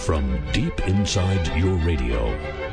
from deep inside your radio.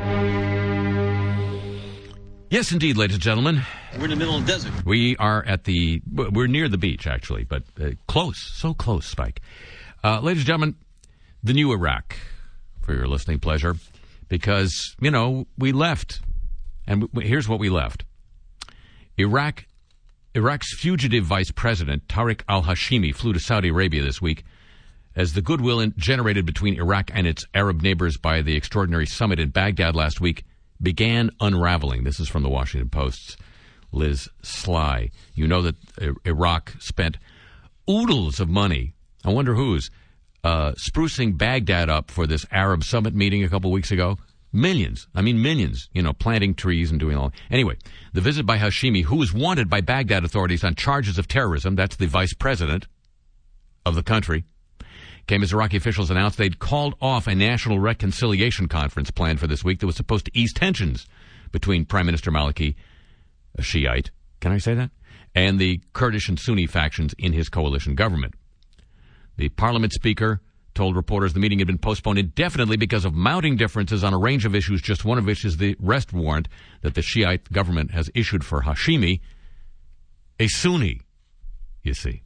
Yes, indeed, ladies and gentlemen. We're in the middle of the desert. We're near the beach, actually, but close, so close, Spike. Ladies and gentlemen, the new Iraq, for your listening pleasure, because, we left, and here's what we left. Iraq's fugitive vice president, Tariq al-Hashimi, flew to Saudi Arabia this week as the goodwill generated between Iraq and its Arab neighbors by the extraordinary summit in Baghdad last week began unraveling. This is from the Washington Post's Liz Sly. You know that Iraq spent oodles of money, I wonder whose, sprucing Baghdad up for this Arab summit meeting a couple weeks ago. Millions, planting trees and doing all. Anyway, the visit by Hashimi, who is wanted by Baghdad authorities on charges of terrorism, that's the vice president of the country, came as Iraqi officials announced they'd called off a national reconciliation conference planned for this week that was supposed to ease tensions between Prime Minister Maliki, a Shiite, can I say that, and the Kurdish and Sunni factions in his coalition government. The parliament speaker told reporters the meeting had been postponed indefinitely because of mounting differences on a range of issues, just one of which is the arrest warrant that the Shiite government has issued for Hashimi, a Sunni, you see.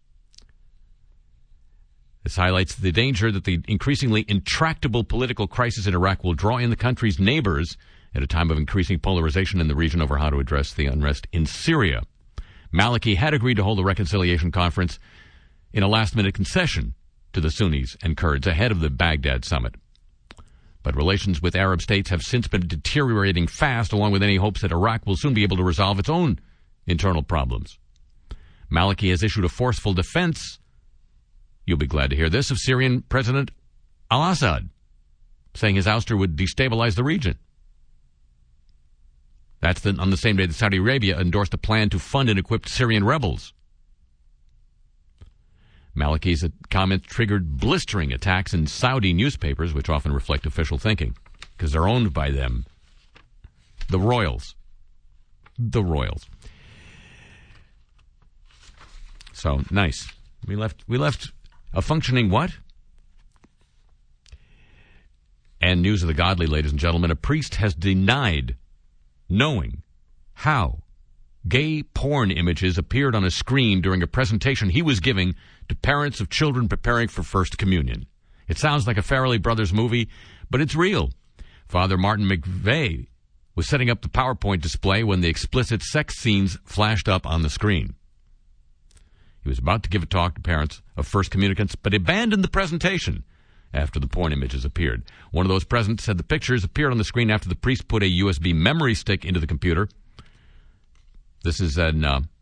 This highlights the danger that the increasingly intractable political crisis in Iraq will draw in the country's neighbors at a time of increasing polarization in the region over how to address the unrest in Syria. Maliki had agreed to hold a reconciliation conference in a last-minute concession to the Sunnis and Kurds ahead of the Baghdad summit. But relations with Arab states have since been deteriorating fast, along with any hopes that Iraq will soon be able to resolve its own internal problems. Maliki has issued a forceful defense, you'll be glad to hear this, of Syrian President al-Assad, saying his ouster would destabilize the region. That's on the same day that Saudi Arabia endorsed a plan to fund and equip Syrian rebels. Maliki's comments triggered blistering attacks in Saudi newspapers, which often reflect official thinking, because they're owned by them. The royals. The royals. So, nice. We left a functioning what? And news of the godly, ladies and gentlemen. A priest has denied knowing how gay porn images appeared on a screen during a presentation he was giving to parents of children preparing for First Communion. It sounds like a Farrelly Brothers movie, but it's real. Father Martin McVeigh was setting up the PowerPoint display when the explicit sex scenes flashed up on the screen. He was about to give a talk to parents of First Communicants, but abandoned the presentation after the porn images appeared. One of those present said the pictures appeared on the screen after the priest put a USB memory stick into the computer. This is in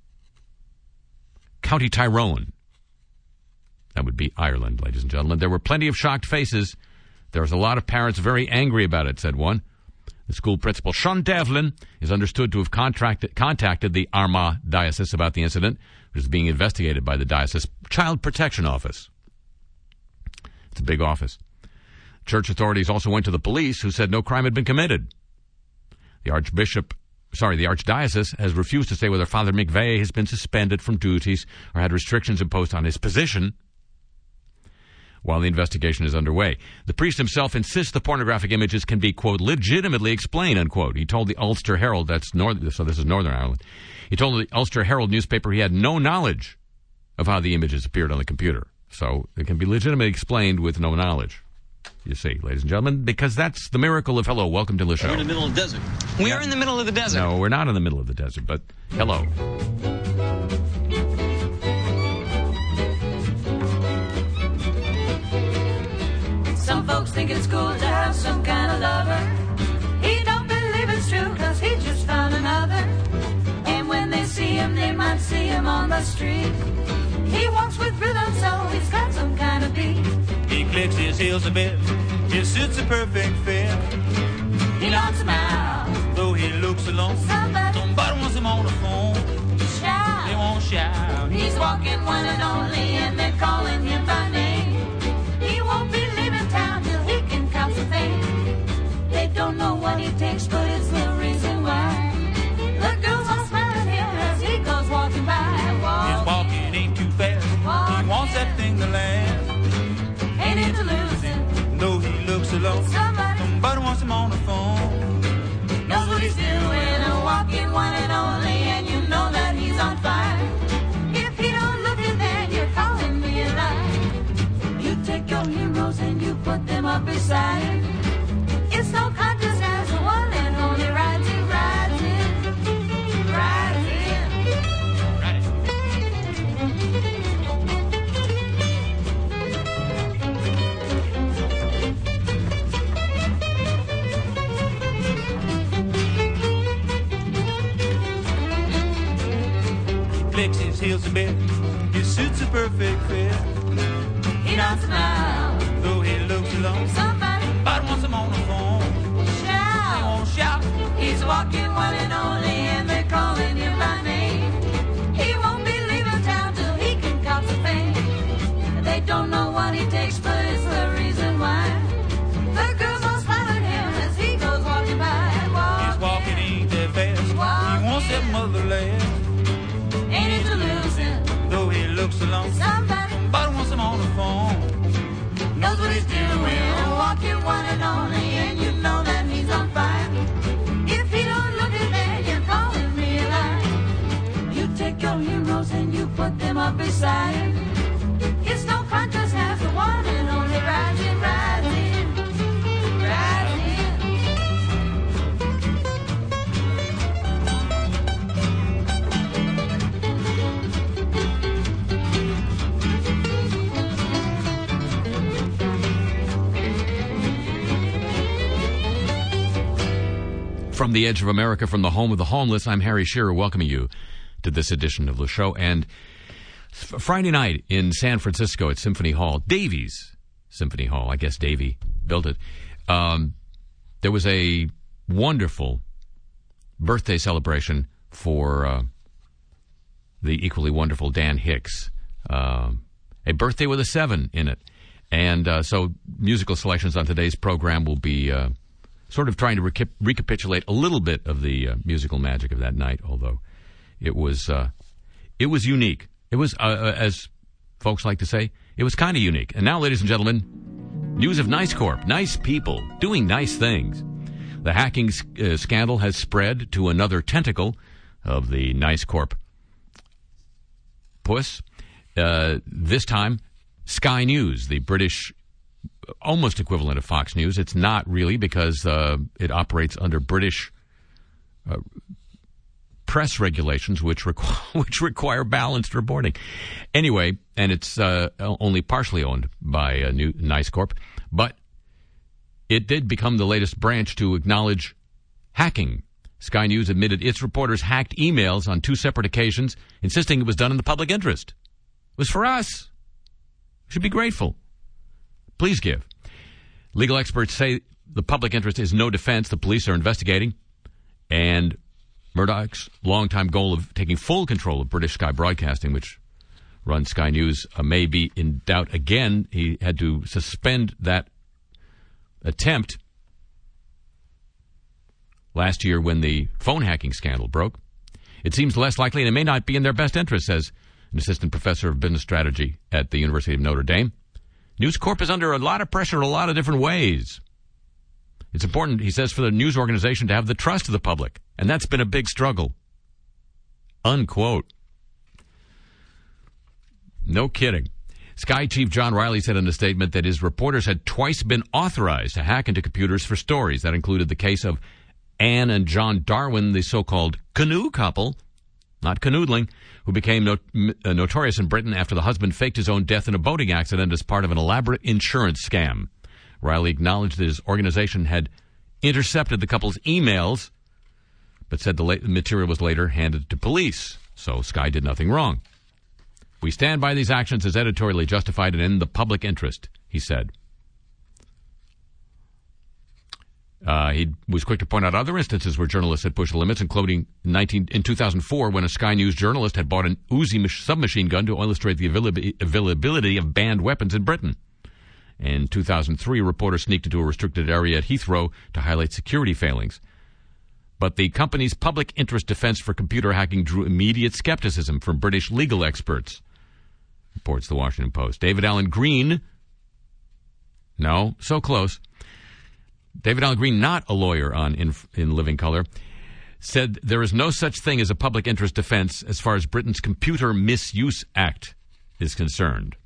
County Tyrone. That would be Ireland, ladies and gentlemen. There were plenty of shocked faces. There was a lot of parents very angry about it, said one. The school principal, Sean Devlin, is understood to have contacted the Armagh Diocese about the incident, which is being investigated by the Diocese Child Protection Office. It's a big office. Church authorities also went to the police, who said no crime had been committed. The Archdiocese has refused to say whether Father McVeigh has been suspended from duties or had restrictions imposed on his position while the investigation is underway. The priest himself insists the pornographic images can be, quote, legitimately explained, unquote. He told the Ulster Herald, so this is Northern Ireland, he told the Ulster Herald newspaper he had no knowledge of how the images appeared on the computer. So it can be legitimately explained with no knowledge. You see, ladies and gentlemen, because that's the miracle of hello, welcome to the show. We're in the middle of the desert. We are in the middle of the desert. No, we're not in the middle of the desert, but hello. Some folks think it's cool to have some kind of lover. He don't believe it's true because he just found another. And when they see him, they might see him on the street. He walks with rhythm, so he's got some kind of beat. He clicks his heels a bit, his suit's a perfect fit. He knocks him out, though he looks alone. Somebody wants him on the phone. Shout, they won't shout. He's walking one and only, and they're calling him by name. He won't be leaving town till he can cop some fame. They don't know what he takes, but it's the reason why. The girls are smiling him as he goes walking by. His walking ain't too fast. He wants that thing to last. Ain't it to lose him? Though he alone. Somebody wants him on the phone. Knows what he's doing, a walking one and only, and you know that he's on fire. If he don't look at that, you're calling me a lie. You take your heroes and you put them up beside him. It's no contest as the one and only rising, rising, rising. Right. Flicks his heels a bit, his suit's a perfect fit. He don't smile. Though he looks alone, Somebody wants him on the phone. They shout. won't shout. He's walking one and only, and they're calling him by name. He won't be leaving town till he can cop the fame. They don't know what he takes, but it's the reason why. The girls all smile at him as he goes walking by. He's walking, ain't that fast. He wants that motherland. Ain't it to lose him? Though he looks alone, Somebody wants him on the phone. knows what he's doing, walking one and only, and you know that he's on fire. If he don't look at that, you're calling me a lie. You take your heroes and you put them up beside him. It's no contest, half the one and only rising, rising, rising. From the edge of America, from the home of the homeless, I'm Harry Shearer, welcoming you to this edition of the show. And Friday night in San Francisco at Symphony Hall, Davies Symphony Hall, I guess Davey built it, there was a wonderful birthday celebration for the equally wonderful Dan Hicks. A birthday with a 7 in it. And so musical selections on today's program will be sort of trying to recapitulate a little bit of the musical magic of that night, although it was unique. It was, as folks like to say, it was kind of unique. And now, ladies and gentlemen, news of Nice Corp. Nice people doing nice things. The hacking scandal has spread to another tentacle of the Nice Corp puss. This time, Sky News, the British almost equivalent of Fox News. It's not really, because it operates under British press regulations, which require balanced reporting. Anyway, and it's only partially owned by Nice Corp, but it did become the latest branch to acknowledge hacking. Sky News admitted its reporters hacked emails on 2 separate occasions, insisting it was done in the public interest. It was for us. We should be grateful. Please give. Legal experts say the public interest is no defense. The police are investigating. And Murdoch's longtime goal of taking full control of British Sky Broadcasting, which runs Sky News, may be in doubt again. He had to suspend that attempt last year when the phone hacking scandal broke. It seems less likely, and it may not be in their best interest, says an assistant professor of business strategy at the University of Notre Dame. News Corp is under a lot of pressure in a lot of different ways. It's important, he says, for the news organization to have the trust of the public, and that's been a big struggle. Unquote. No kidding. Sky Chief John Riley said in a statement that his reporters had twice been authorized to hack into computers for stories. That included the case of Anne and John Darwin, the so-called canoe couple, not canoodling, who became notorious in Britain after the husband faked his own death in a boating accident as part of an elaborate insurance scam. Riley acknowledged that his organization had intercepted the couple's emails, but said the material was later handed to police. So Sky did nothing wrong. We stand by these actions as editorially justified and in the public interest, he said. He was quick to point out other instances where journalists had pushed the limits, including in 2004 when a Sky News journalist had bought an Uzi submachine gun to illustrate the availability of banned weapons in Britain. In 2003, a reporter sneaked into a restricted area at Heathrow to highlight security failings. But the company's public interest defense for computer hacking drew immediate skepticism from British legal experts, reports the Washington Post. David Alan Green, no, so close, David Allen Green, not a lawyer on In Living Color, said there is no such thing as a public interest defense as far as Britain's Computer Misuse Act is concerned.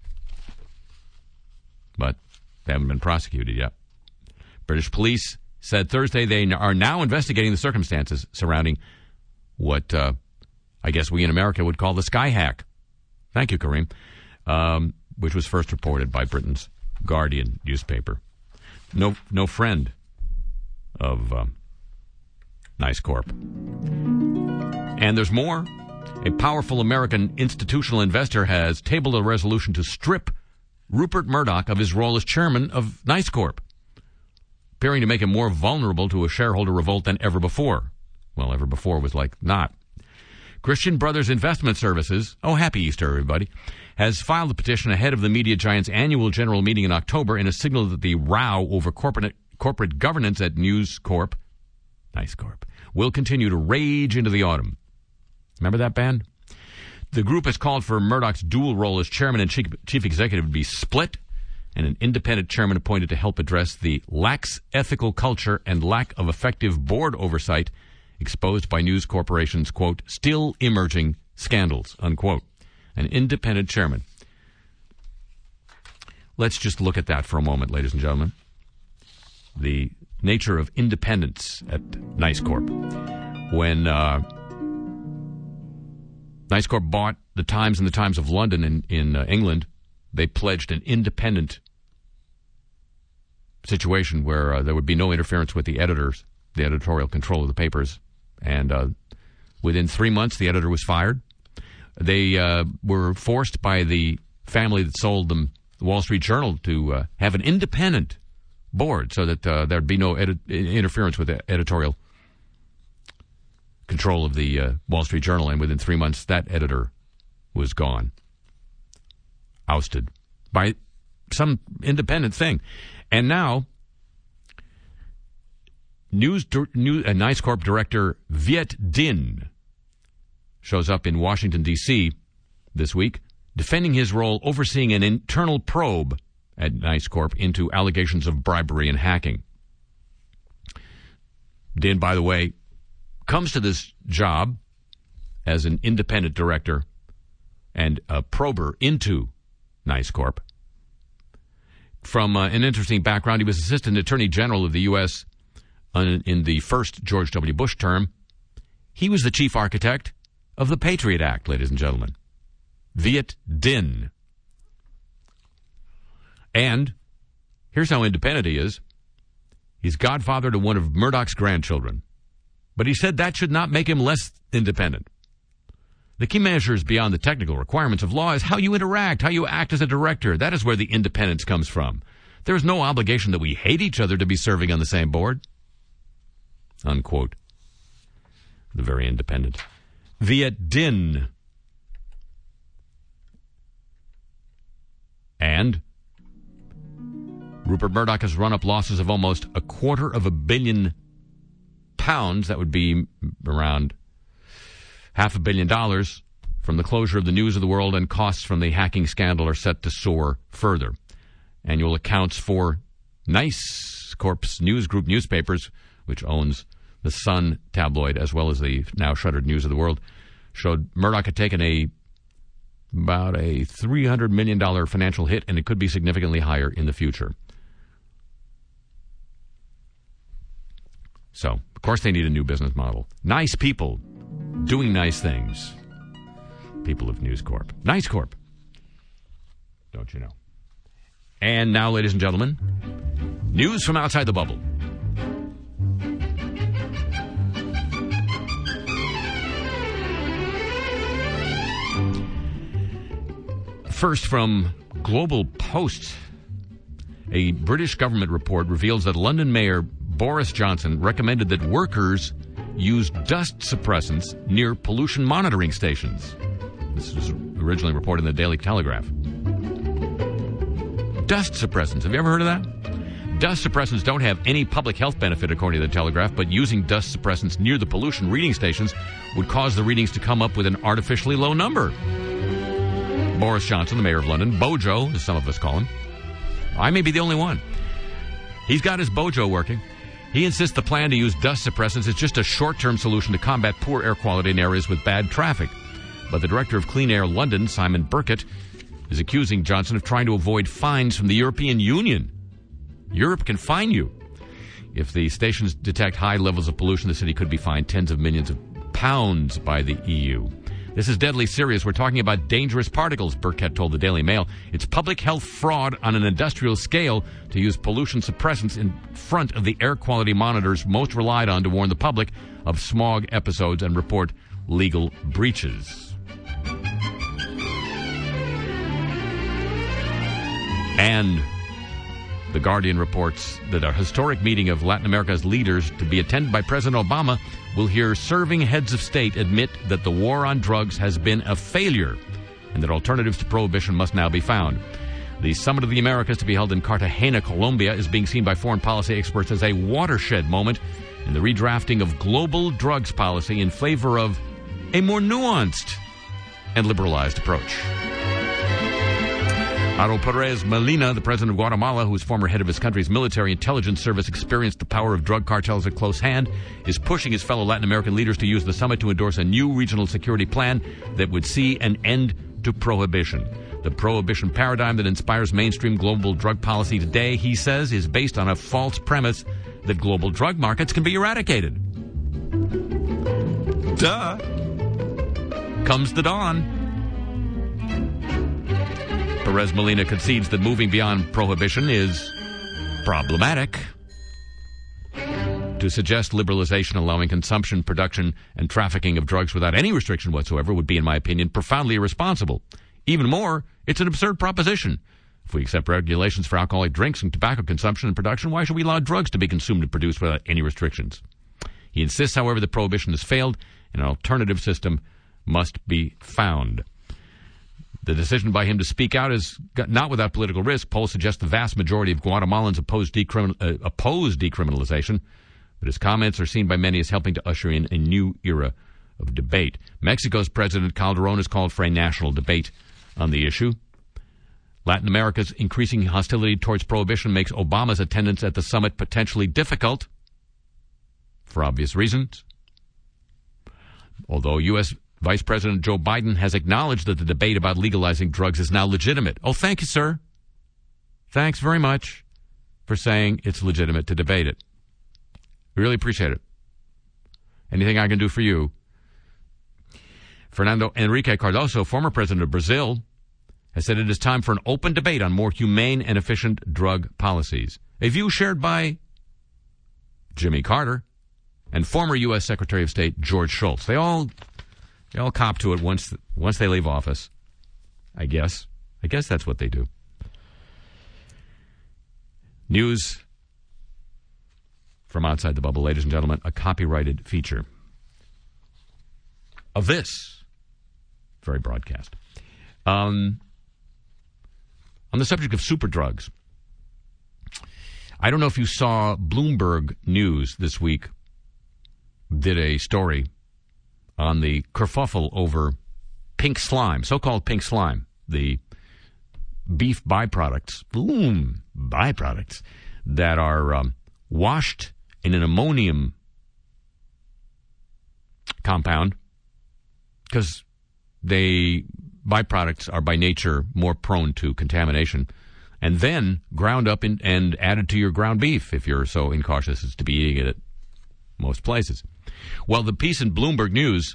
But they haven't been prosecuted yet. British police said Thursday they are now investigating the circumstances surrounding what I guess we in America would call the sky hack. Thank you, Kareem. Which was first reported by Britain's Guardian newspaper. No friend of Nice Corp. And there's more. A powerful American institutional investor has tabled a resolution to strip Rupert Murdoch of his role as chairman of Nice Corp, appearing to make him more vulnerable to a shareholder revolt than ever before. Well, ever before was like not. Christian Brothers Investment Services, oh, happy Easter, everybody, has filed a petition ahead of the media giant's annual general meeting in October in a signal that the row over corporate governance at Nice Corp, will continue to rage into the autumn. Remember that band? The group has called for Murdoch's dual role as chairman and chief executive to be split and an independent chairman appointed to help address the lax ethical culture and lack of effective board oversight exposed by News Corporation's, quote, still emerging scandals, unquote. An independent chairman. Let's just look at that for a moment, ladies and gentlemen. The nature of independence at Nice Corp. When Nice Corp bought the Times and the Times of London in England, they pledged an independent situation where there would be no interference with the editors, the editorial control of the papers. And within 3 months, the editor was fired. They were forced by the family that sold them the Wall Street Journal to have an independent board so that there'd be no interference with the editorial control of the Wall Street Journal. And within 3 months, that editor was gone, ousted by some independent thing. And now, Nice Corp director Viet Din shows up in Washington, D.C. this week, defending his role overseeing an internal probe at Nice Corp into allegations of bribery and hacking. Din, by the way, comes to this job as an independent director and a prober into Nice Corp. From an interesting background, he was Assistant Attorney General of the U.S. In the first George W. Bush term. He was the chief architect of the Patriot Act, ladies and gentlemen. Viet Din. And here's how independent he is. He's godfather to one of Murdoch's grandchildren. But he said that should not make him less independent. The key measures beyond the technical requirements of law is how you interact, how you act as a director. That is where the independence comes from. There is no obligation that we hate each other to be serving on the same board. Unquote. The very independent Viet Din. And Rupert Murdoch has run up losses of almost £250 million. That would be around $500 million from the closure of the News of the World, and costs from the hacking scandal are set to soar further. Annual accounts for Nice Corp's News Group newspapers, which owns the Sun tabloid as well as the now shuttered News of the World, showed Murdoch had taken about a $300 million financial hit, and it could be significantly higher in the future. So, of course, they need a new business model. Nice people doing nice things. People of News Corp. Nice Corp. Don't you know? And now, ladies and gentlemen, news from outside the bubble. First, from Global Post, a British government report reveals that London Mayor Boris Johnson recommended that workers use dust suppressants near pollution monitoring stations. This was originally reported in the Daily Telegraph. Dust suppressants. Have you ever heard of that? Dust suppressants don't have any public health benefit, according to the Telegraph, but using dust suppressants near the pollution reading stations would cause the readings to come up with an artificially low number. Boris Johnson, the mayor of London, Bojo, as some of us call him. I may be the only one. He's got his Bojo working. He insists the plan to use dust suppressants is just a short-term solution to combat poor air quality in areas with bad traffic. But the director of Clean Air London, Simon Burkett, is accusing Johnson of trying to avoid fines from the European Union. Europe can fine you. If the stations detect high levels of pollution, the city could be fined tens of millions of pounds by the EU. This is deadly serious. We're talking about dangerous particles, Burkett told the Daily Mail. It's public health fraud on an industrial scale to use pollution suppressants in front of the air quality monitors most relied on to warn the public of smog episodes and report legal breaches. And The Guardian reports that a historic meeting of Latin America's leaders to be attended by President Obama will hear serving heads of state admit that the war on drugs has been a failure and that alternatives to prohibition must now be found. The Summit of the Americas, to be held in Cartagena, Colombia, is being seen by foreign policy experts as a watershed moment in the redrafting of global drugs policy in favor of a more nuanced and liberalized approach. Aro Perez Molina, the president of Guatemala, who is former head of his country's military intelligence service, experienced the power of drug cartels at close hand, is pushing his fellow Latin American leaders to use the summit to endorse a new regional security plan that would see an end to prohibition. The prohibition paradigm that inspires mainstream global drug policy today, he says, is based on a false premise that global drug markets can be eradicated. Duh. Comes the dawn. Perez Molina concedes that moving beyond prohibition is problematic. To suggest liberalization allowing consumption, production, and trafficking of drugs without any restriction whatsoever would be, in my opinion, profoundly irresponsible. Even more, it's an absurd proposition. If we accept regulations for alcoholic drinks and tobacco consumption and production, why should we allow drugs to be consumed and produced without any restrictions? He insists, however, that prohibition has failed and an alternative system must be found. The decision by him to speak out is not without political risk. Polls suggest the vast majority of Guatemalans oppose decriminalization, but his comments are seen by many as helping to usher in a new era of debate. Mexico's President Calderon has called for a national debate on the issue. Latin America's increasing hostility towards prohibition makes Obama's attendance at the summit potentially difficult, for obvious reasons. Although U.S. Vice President Joe Biden has acknowledged that the debate about legalizing drugs is now legitimate. Oh, thank you, sir. Thanks very much for saying it's legitimate to debate it. We really appreciate it. Anything I can do for you? Fernando Henrique Cardoso, former president of Brazil, has said it is time for an open debate on more humane and efficient drug policies. A view shared by Jimmy Carter and former U.S. Secretary of State George Shultz. They all cop to it once they leave office, I guess. I guess that's what they do. News from outside the bubble, ladies and gentlemen, a copyrighted feature of this very broadcast. On the subject of superdrugs, I don't know if you saw Bloomberg News this week did a story on the kerfuffle over pink slime, so-called pink slime, the beef byproducts that are washed in an ammonium compound because byproducts are by nature more prone to contamination, and then ground up and added to your ground beef if you're so incautious as to be eating it at most places. Well, the piece in Bloomberg News,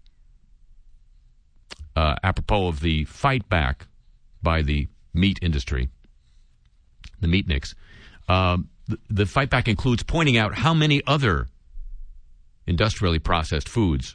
apropos of the fight back by the meat industry, the meatniks, the fight back includes pointing out how many other industrially processed foods,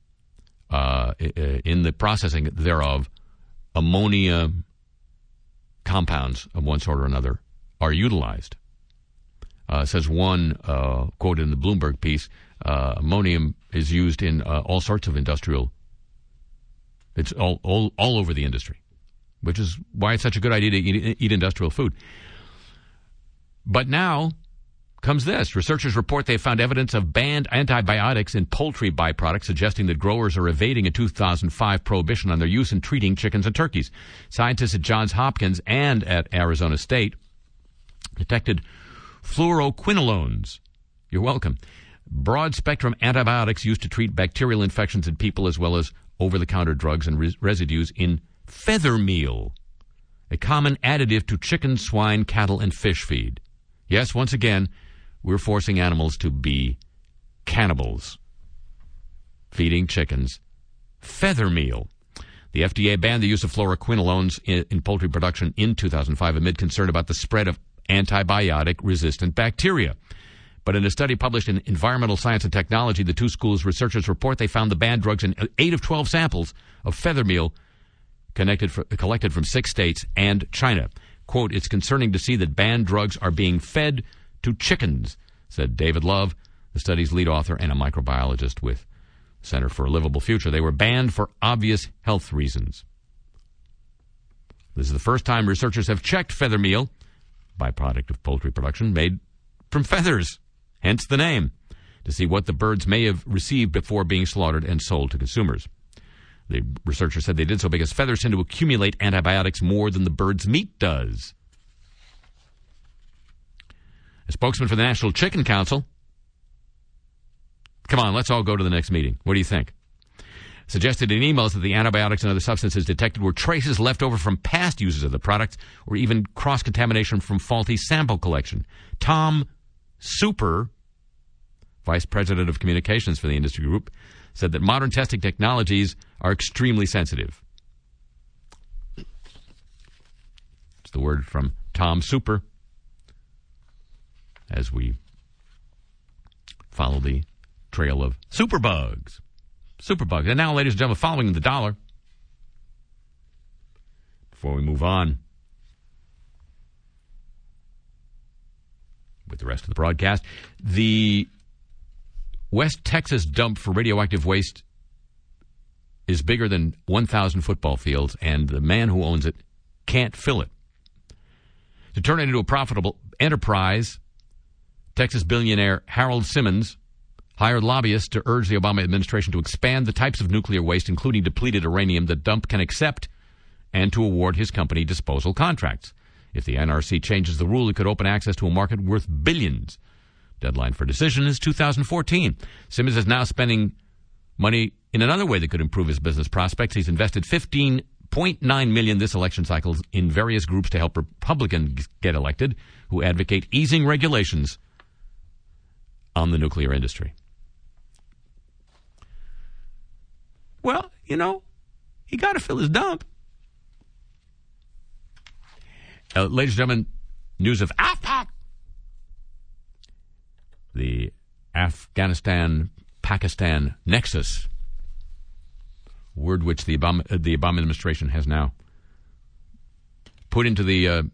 in the processing thereof, ammonia compounds of one sort or another are utilized. Says one, quoted in the Bloomberg piece, ammonium is used in all sorts of industrial. It's all over the industry, which is why it's such a good idea to eat industrial food. But now comes this. Researchers report they found evidence of banned antibiotics in poultry byproducts, suggesting that growers are evading a 2005 prohibition on their use in treating chickens and turkeys. Scientists at Johns Hopkins and at Arizona State detected fluoroquinolones You're welcome. Broad-spectrum antibiotics used to treat bacterial infections in people as well as over-the-counter drugs and residues in feather meal, a common additive to chicken, swine, cattle, and fish feed. Yes, once again, we're forcing animals to be cannibals, feeding chickens feather meal. The FDA banned the use of fluoroquinolones in poultry production in 2005 amid concern about the spread of antibiotic-resistant bacteria. But in a study published in Environmental Science and Technology, the two schools' researchers report they found the banned drugs in 8 of 12 samples of feather meal collected from 6 states and China. Quote, "It's concerning to see that banned drugs are being fed to chickens," said David Love, the study's lead author and a microbiologist with Center for a Livable Future. They were banned for obvious health reasons. This is the first time researchers have checked feather meal, byproduct of poultry production, made from feathers, hence the name, to see what the birds may have received before being slaughtered and sold to consumers. The researchers said they did so because feathers tend to accumulate antibiotics more than the bird's meat does. A spokesman for the National Chicken Council, come on, let's all go to the next meeting. What do you think? Suggested in emails that the antibiotics and other substances detected were traces left over from past uses of the product or even cross-contamination from faulty sample collection. Tom Super, Vice President of Communications for the industry group, said that modern testing technologies are extremely sensitive. It's the word from Tom Super as we follow the trail of superbugs. Superbugs. And now, ladies and gentlemen, following the dollar, before we move on with the rest of the broadcast, the West Texas dump for radioactive waste is bigger than 1,000 football fields, and the man who owns it can't fill it. To turn it into a profitable enterprise, Texas billionaire Harold Simmons hired lobbyists to urge the Obama administration to expand the types of nuclear waste, including depleted uranium, the dump can accept, and to award his company disposal contracts. If the NRC changes the rule, it could open access to a market worth billions. Deadline for decision is 2014. Simmons is now spending money in another way that could improve his business prospects. He's invested $15.9 million this election cycle in various groups to help Republicans get elected who advocate easing regulations on the nuclear industry. Well, you know, he got to fill his dump. Ladies and gentlemen, news of AFPAC. The Afghanistan-Pakistan nexus, word which the Obama administration has now put into the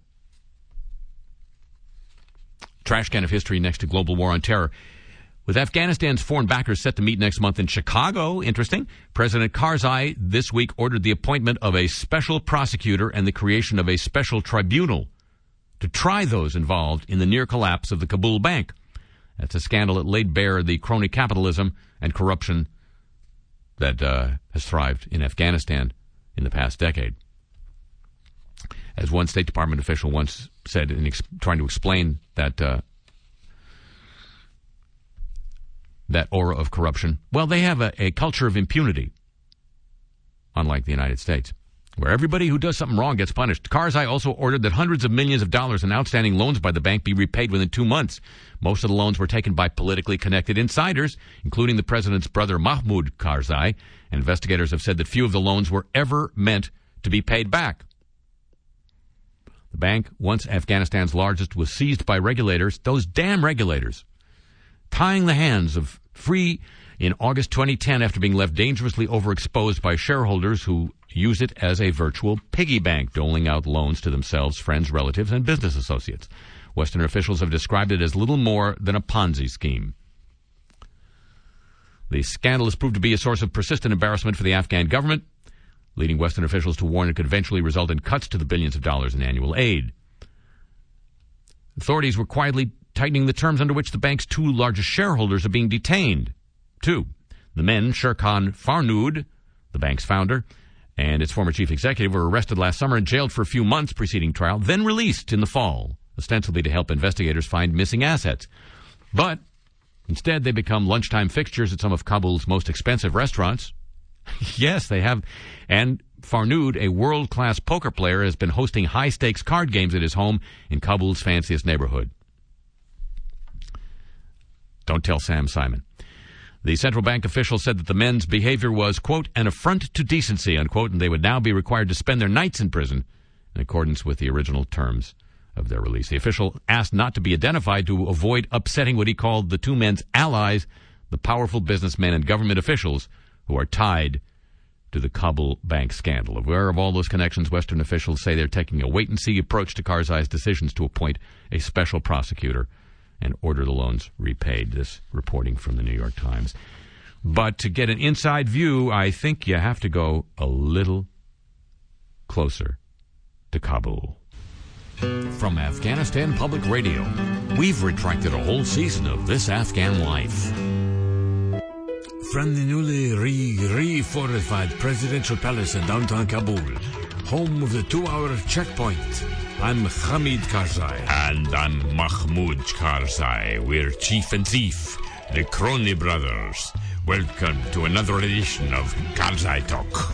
trash can of history next to global war on terror. With Afghanistan's foreign backers set to meet next month in Chicago, interesting, President Karzai this week ordered the appointment of a special prosecutor and the creation of a special tribunal to try those involved in the near collapse of the Kabul bank. That's a scandal that laid bare the crony capitalism and corruption that has thrived in Afghanistan in the past decade. As one State Department official once said in trying to explain that aura of corruption, well, they have a culture of impunity, unlike the United States, where everybody who does something wrong gets punished. Karzai also ordered that hundreds of millions of dollars in outstanding loans by the bank be repaid within 2 months. Most of the loans were taken by politically connected insiders, including the president's brother Mahmoud Karzai. Investigators have said that few of the loans were ever meant to be paid back. The bank, once Afghanistan's largest, was seized by regulators, those damn regulators, tying the hands of free in August 2010 after being left dangerously overexposed by shareholders who used it as a virtual piggy bank, doling out loans to themselves, friends, relatives, and business associates. Western officials have described it as little more than a Ponzi scheme. The scandal has proved to be a source of persistent embarrassment for the Afghan government, leading Western officials to warn it could eventually result in cuts to the billions of dollars in annual aid. Authorities were quietly tightening the terms under which the bank's 2 largest shareholders are being detained. 2. The men, Sherkan Farnood, the bank's founder, and its former chief executive, were arrested last summer and jailed for a few months preceding trial, then released in the fall, ostensibly to help investigators find missing assets. But Instead, they become lunchtime fixtures at some of Kabul's most expensive restaurants. Yes, they have. And Farnood, a world-class poker player, has been hosting high-stakes card games at his home in Kabul's fanciest neighborhood. Don't tell Sam Simon. The central bank official said that the men's behavior was, quote, an affront to decency, unquote, and they would now be required to spend their nights in prison in accordance with the original terms of their release. The official asked not to be identified to avoid upsetting what he called the two men's allies, the powerful businessmen and government officials who are tied to the Kabul bank scandal. Aware of all those connections, Western officials say they're taking a wait-and-see approach to Karzai's decisions to appoint a special prosecutor and order the loans repaid. This reporting from the New York Times. But to get an inside view, I think you have to go a little closer to Kabul. From Afghanistan Public Radio, we've retracted a whole season of This Afghan Life. From the newly refortified presidential palace in downtown Kabul, home of the 2-hour checkpoint, I'm Hamid Karzai. And I'm Mahmoud Karzai. We're Chief and Thief, the Crony Brothers. Welcome to another edition of Karzai Talk.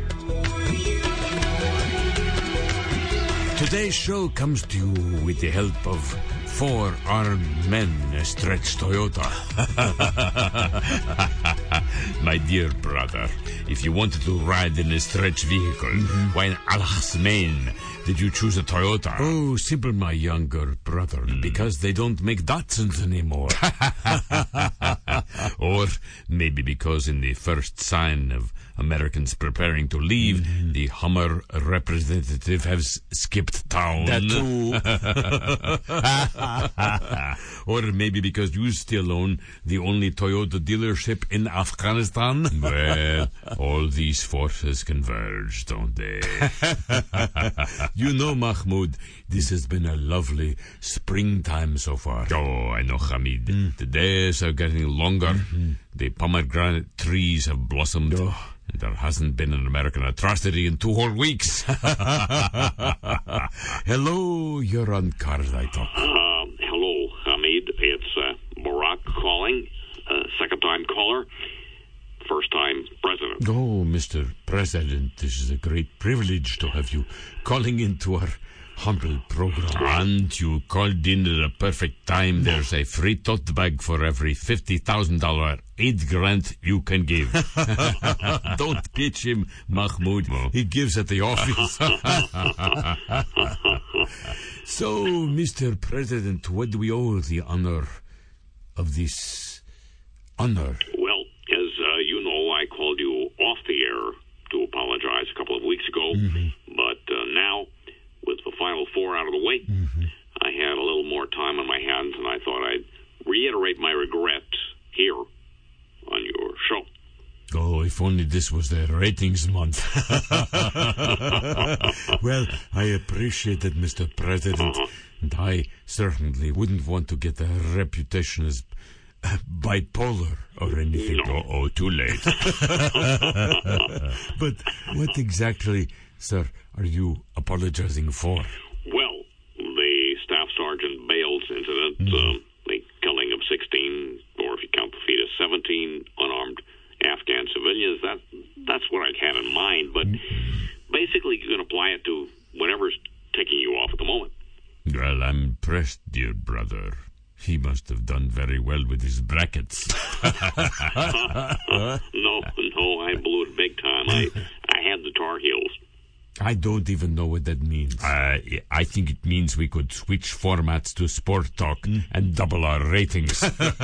Today's show comes to you with the help of 4 armed men, a stretch Toyota. My dear brother, if you wanted to ride in a stretch vehicle, why in Allah's name did you choose a Toyota? Oh, simple, my younger brother, because they don't make Datsuns anymore. Or maybe because in the first sign of Americans preparing to leave, the Hummer representative has skipped town. That too. Or maybe because you still own the only Toyota dealership in Afghanistan. Well, all these forces converge, don't they? You know, Mahmoud, this has been a lovely springtime so far. Oh, I know, Hamid. The days are getting longer. The pomegranate trees have blossomed. And there hasn't been an American atrocity in 2 whole weeks. Hello, you're on Karzai Talk. Hello, Hamid. It's Barack calling. Second-time caller. First-time president. Oh, Mr. President, this is a great privilege to have you calling into our humble program. And you called in at a perfect time. There's a free tote bag for every $50,000 aid grant you can give. Don't pitch him, Mahmoud. No. He gives at the office. So, Mr. President, what do we owe the honor of this honor? Well, as you know, I called you off the air to apologize a couple of weeks ago. But now, with the final 4 out of the way, I had a little more time on my hands, and I thought I'd reiterate my regret here on your show. Oh, if only this was the ratings month. Well, I appreciate it, Mr. President. And I certainly wouldn't want to get a reputation as bipolar or anything. Oh, too late. But what exactly, sir, are you apologizing for? Well, the Staff Sergeant Bales incident, the killing of 16, or if you count the fetus, 17 unarmed Afghan civilians, that's what I had in mind. But basically, you can apply it to whatever's taking you off at the moment. Well, I'm impressed, dear brother. He must have done very well with his brackets. No, I blew it big time. I had the Tar Heels. I don't even know what that means. I think it means we could switch formats to Sport Talk and double our ratings. But,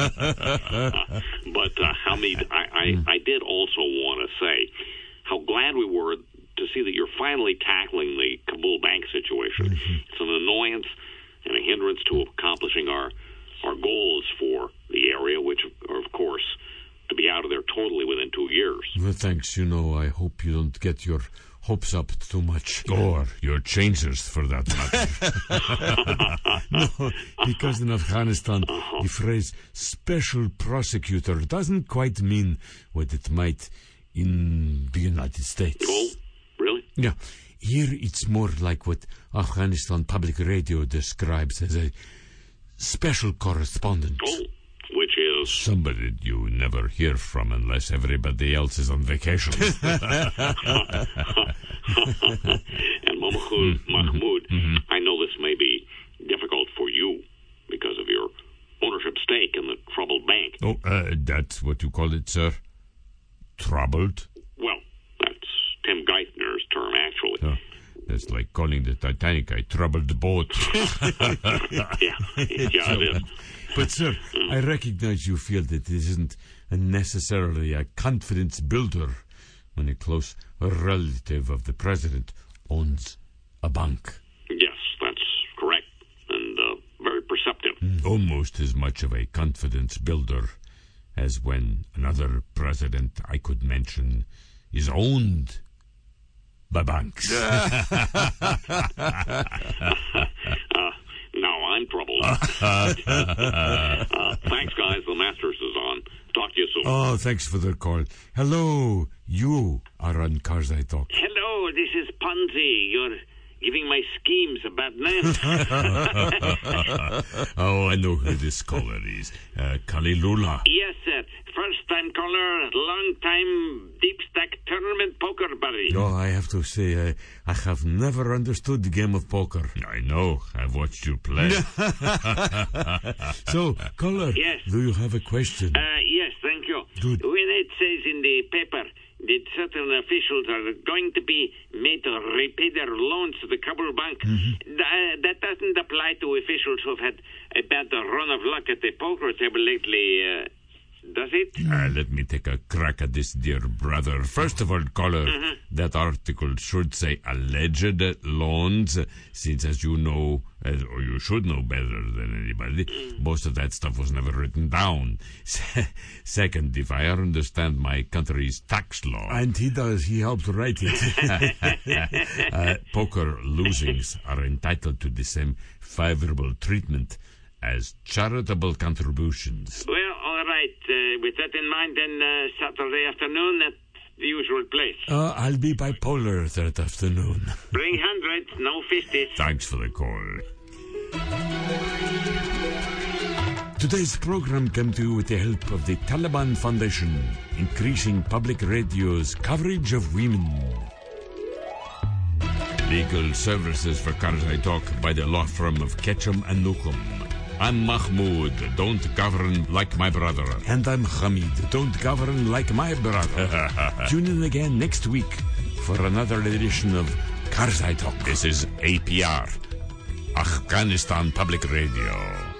Hamid, I did also want to say how glad we were to see that you're finally tackling the Kabul bank situation. It's an annoyance and a hindrance to accomplishing our goals for the area, which are, of course, to be out of there totally within 2 years. Well, thanks. You know, I hope you don't get your hopes up too much. Or your changers, for that matter. No, because in Afghanistan, the phrase special prosecutor doesn't quite mean what it might in the United States. Oh, really? Yeah. Here it's more like what Afghanistan Public Radio describes as a special correspondent. Oh, which is... Somebody you never hear from unless everybody else is on vacation. And Mahmoud, I know this may be difficult for you because of your ownership stake in the troubled bank. Oh, that's what you call it, sir? Troubled? Well, that's Tim Geithner's term, actually. Oh, that's like calling the Titanic a troubled boat. Yeah, it is. But, sir, I recognize you feel that this isn't necessarily a confidence builder when a close relative of the president owns a bank. Yes, that's correct, and very perceptive. Almost as much of a confidence builder as when another president I could mention is owned by banks. Now I'm troubled. Thanks, guys. The Masters is on. Talk to you soon. Oh, thanks for the call. Hello, you are on Cars I Talk. Hello, this is Ponzi. You're giving my schemes a bad name. Oh, I know who this caller is. Kalilula. Yes, sir. First-time caller, long-time deep stack tournament poker buddy. Oh, I have to say, I have never understood the game of poker. I know. I've watched you play. So, caller, Yes. do you have a question? Yes, thank you. Good. When it says in the paper that certain officials are going to be made to repay their loans to the Kabul Bank, that doesn't apply to officials who've had a bad run of luck at the poker table lately, does it? Let me take a crack at this, dear brother. First of all, caller, that article should say alleged loans, since as you know, or you should know better than anybody, most of that stuff was never written down. Second, if I understand my country's tax law... And he does. He helped write it. Poker losings are entitled to the same favorable treatment as charitable contributions. Well, all right. With that in mind, then Saturday afternoon at the usual place. I'll be bipolar that afternoon. Bring hundreds, no fisties. Thanks for the call. Today's program came to you with the help of the Taliban Foundation, increasing public radio's coverage of women. Legal services for Cars I Talk by the law firm of Ketchum and Newcomb. I'm Mahmoud. Don't govern like my brother. And I'm Hamid. Don't govern like my brother. Tune in again next week for another edition of Cars I Talk. This is APR, Afghanistan Public Radio.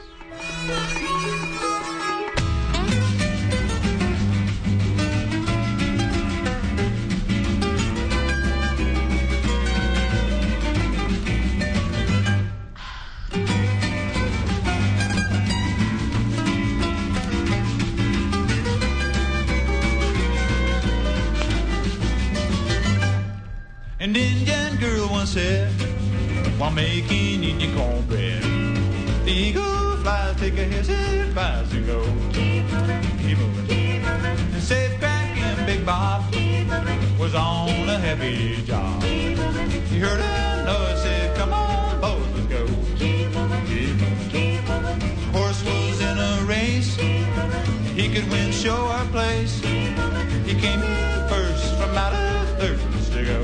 An Indian girl once said, while making Indian cornbread, the eagle flies, take a his advice and go. Keep moving. And said Crack and Big Bob was on a heavy job. He heard a noise, said, come on, boys, let's go. Keep moving. Horse was in a race. He could win show or place. He came in first from out of third to go.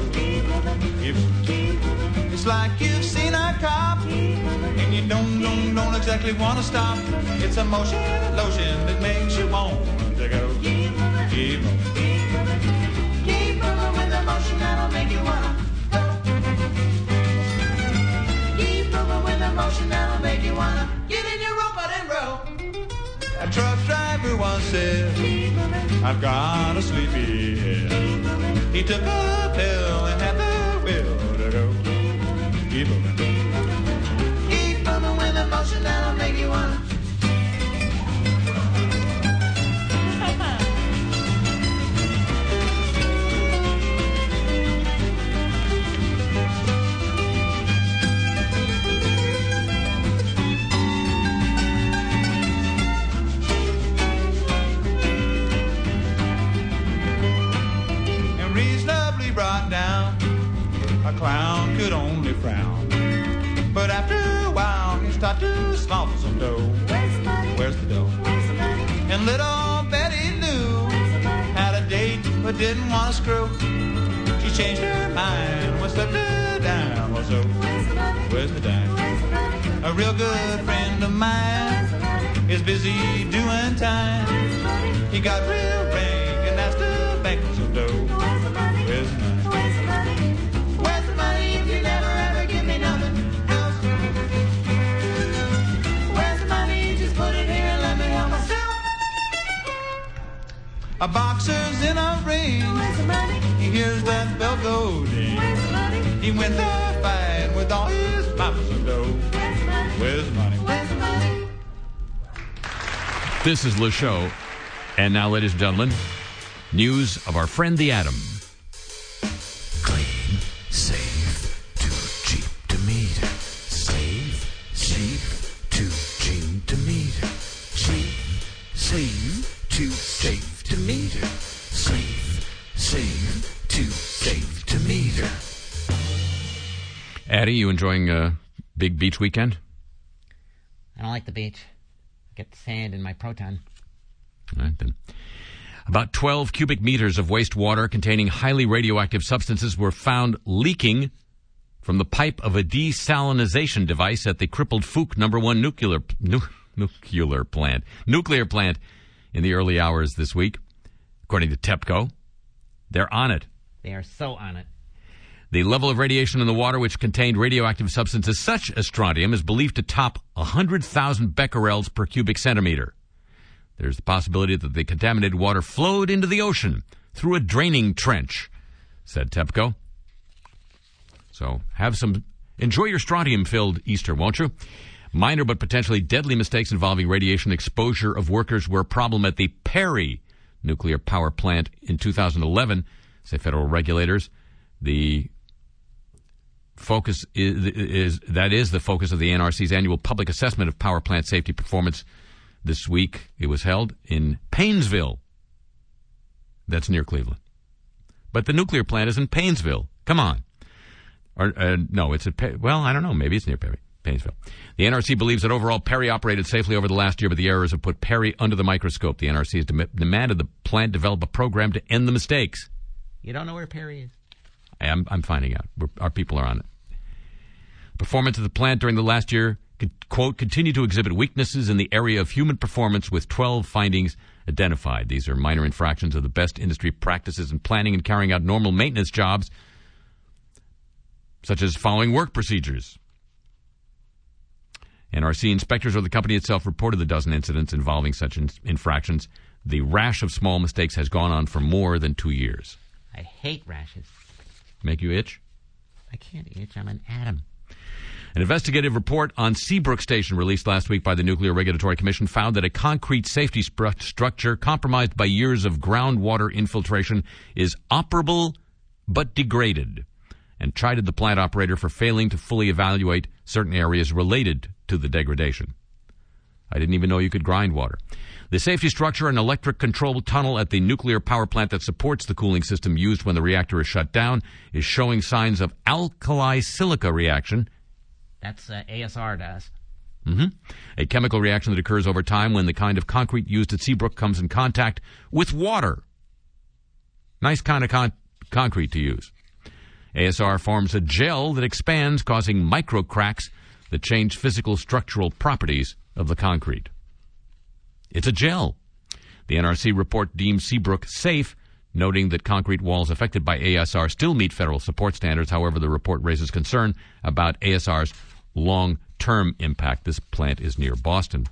It's like you've seen a cop and you don't exactly want to stop. It's a motion lotion that makes you want to go. Keep moving. Keep moving with the motion that'll make you want to go. Keep moving with the motion that'll make you want to get in your robot and roll. A truck driver once said, I've got a sleepy head. He took a pill and had the will to go. Keep moving. Keep moving with the motion that'll make you wanna. Brought down, a clown could only frown. But after a while, he started to smell some dough. Where's the money? Where's the dough? Where's the money? little Betty Lou had a date but didn't want to screw. She changed her mind when slipped her down. Well, so where's the dime? A real good friend of mine is busy doing time. He got real rank and asked to bank some dough. Where's the money? Where's the money if you never ever give me nothing else? Where's the money? Just put it here and let me help myself. A boxer's in a ring. Where's the money? He hears that bell go ding. Where's the money? He went to fight with all his pops and dough. Where's the money? Where's the money? This is Le Show. And now, ladies and gentlemen, news of our friend the Atom. Clean, safe, too cheap to meter. Save, cheap, too cheap to meter. Cheap, save, too safe to meter. Save, too safe to meter. Addie, you enjoying a big beach weekend? I don't like the beach. I get the sand in my proton. All right, then. About 12 cubic meters of wastewater containing highly radioactive substances were found leaking from the pipe of a desalinization device at the crippled Fook No. 1 nuclear plant in the early hours this week, according to TEPCO. They're on it. They are so on it. The level of radiation in the water, which contained radioactive substances such as strontium, is believed to top 100,000 becquerels per cubic centimeter. There's the possibility that the contaminated water flowed into the ocean through a draining trench, said TEPCO. So enjoy your strontium-filled Easter, won't you? Minor but potentially deadly mistakes involving radiation exposure of workers were a problem at the Perry nuclear power plant in 2011, say federal regulators. The focus is the focus of the NRC's annual public assessment of power plant safety performance. This week, it was held in Paynesville. That's near Cleveland. But the nuclear plant is in Paynesville. Come on. No, it's I don't know. Maybe it's near Paynesville. The NRC believes that overall Perry operated safely over the last year, but the errors have put Perry under the microscope. The NRC has demanded the plant develop a program to end the mistakes. You don't know where Perry is? I'm finding out. Our people are on it. Performance of the plant during the last year, quote, continue to exhibit weaknesses in the area of human performance with 12 findings identified. These are minor infractions of the best industry practices in planning and carrying out normal maintenance jobs, such as following work procedures. NRC inspectors or the company itself reported the dozen incidents involving such infractions. The rash of small mistakes has gone on for more than 2 years. I hate rashes. Make you itch? I can't itch. I'm an atom. An investigative report on Seabrook Station released last week by the Nuclear Regulatory Commission found that a concrete safety structure compromised by years of groundwater infiltration is operable but degraded, and chided the plant operator for failing to fully evaluate certain areas related to the degradation. I didn't even know you could grind water. The safety structure, an electric control tunnel at the nuclear power plant that supports the cooling system used when the reactor is shut down, is showing signs of alkali silica reaction. That's ASR does. A chemical reaction that occurs over time when the kind of concrete used at Seabrook comes in contact with water. Nice kind of concrete to use. ASR forms a gel that expands, causing micro cracks that change physical structural properties of the concrete. It's a gel. The NRC report deems Seabrook safe, noting that concrete walls affected by ASR still meet federal support standards. However, the report raises concern about ASR's long-term impact. This plant is near Boston.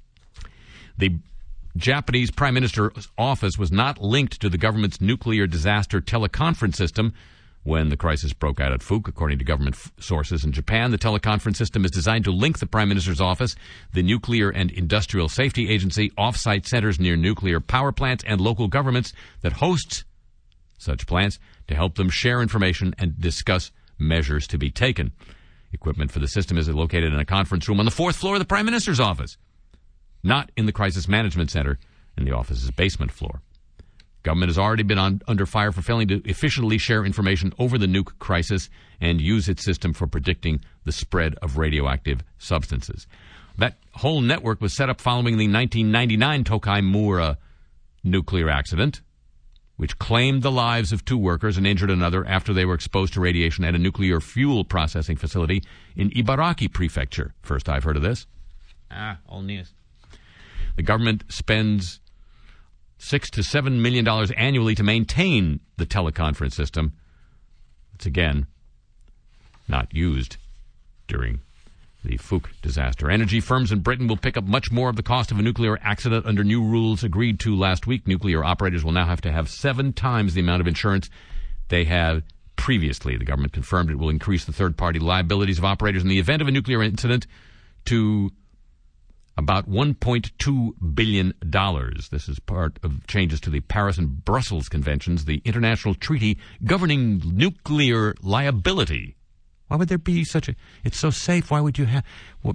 The Japanese Prime Minister's office was not linked to the government's nuclear disaster teleconference system when the crisis broke out at Fook, according to government sources in Japan. The teleconference system is designed to link the Prime Minister's office, the Nuclear and Industrial Safety Agency, off-site centers near nuclear power plants, and local governments that host such plants to help them share information and discuss measures to be taken. Equipment for the system is located in a conference room on the 4th floor of the Prime Minister's office, not in the Crisis Management Center in the office's basement floor. Government has already been under fire for failing to efficiently share information over the nuke crisis and use its system for predicting the spread of radioactive substances. That whole network was set up following the 1999 Tokai Mura nuclear accident, which claimed the lives of 2 workers and injured another after they were exposed to radiation at a nuclear fuel processing facility in Ibaraki Prefecture. First I've heard of this. Old news. The government spends $6 to $7 million annually to maintain the teleconference system. It's again not used during the Fukushima disaster. Energy firms in Britain will pick up much more of the cost of a nuclear accident under new rules agreed to last week. Nuclear operators will now have to have 7 times the amount of insurance they had previously. The government confirmed it will increase the third-party liabilities of operators in the event of a nuclear incident to about $1.2 billion. This is part of changes to the Paris and Brussels Conventions, the international treaty governing nuclear liability. Why would there be such a... It's so safe. Why would you have... Well,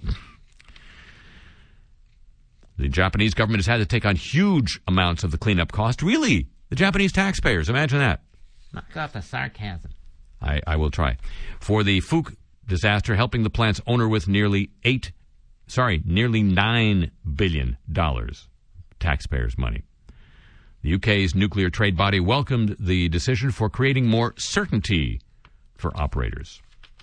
the Japanese government has had to take on huge amounts of the cleanup cost. Really? The Japanese taxpayers. Imagine that. Knock off the sarcasm. I will try. For the Fukushima disaster, helping the plant's owner with nearly $9 billion taxpayers' money. The UK's nuclear trade body welcomed the decision for creating more certainty for operators.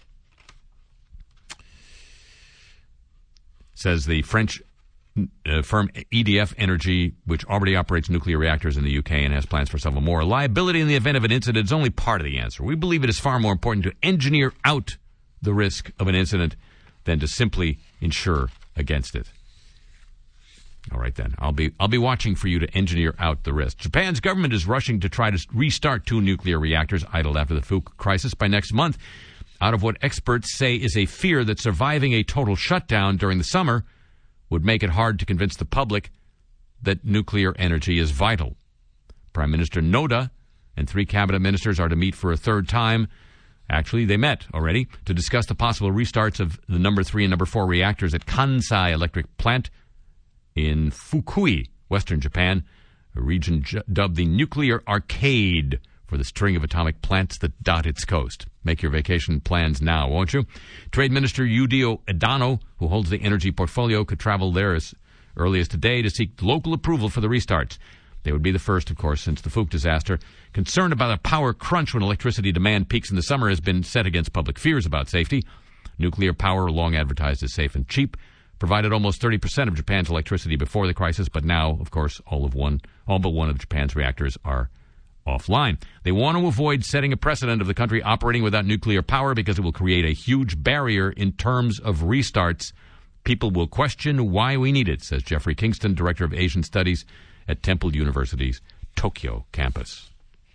Says the French firm EDF Energy, which already operates nuclear reactors in the UK and has plans for several more. Liability in the event of an incident is only part of the answer. We believe it is far more important to engineer out the risk of an incident than to simply insure against it. All right, then. I'll be watching for you to engineer out the risk. Japan's government is rushing to try to restart 2 nuclear reactors idled after the Fukushima crisis by next month, out of what experts say is a fear that surviving a total shutdown during the summer would make it hard to convince the public that nuclear energy is vital. Prime Minister Noda and 3 cabinet ministers are to meet for a 3rd time. Actually, they met already to discuss the possible restarts of the number 3 and number 4 reactors at Kansai Electric Plant in Fukui, western Japan, a region dubbed the Nuclear Arcade for the string of atomic plants that dot its coast. Make your vacation plans now, won't you? Trade Minister Yudhio Edano, who holds the energy portfolio, could travel there as early as today to seek local approval for the restarts. They would be the first, of course, since the Fukushima disaster. Concern about a power crunch when electricity demand peaks in the summer has been set against public fears about safety. Nuclear power, long advertised as safe and cheap, provided almost 30% of Japan's electricity before the crisis, but now, of course, all but one of Japan's reactors are offline. They want to avoid setting a precedent of the country operating without nuclear power because it will create a huge barrier in terms of restarts. People will question why we need it, says Jeffrey Kingston, Director of Asian Studies at Temple University's Tokyo campus.